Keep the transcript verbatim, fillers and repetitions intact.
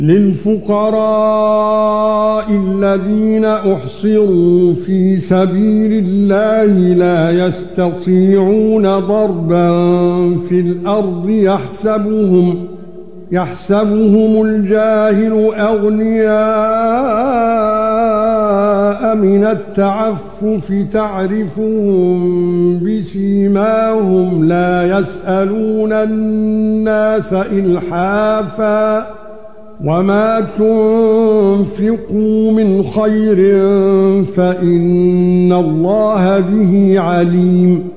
للفقراء الذين احصروا في سبيل الله لا يستطيعون ضربا في الارض يحسبهم يحسبهم الجاهل اغنياء من التعفف تعرفهم بسيماهم لا يسألون الناس إلحافا وما تنفقوا من خير فإن الله به عليم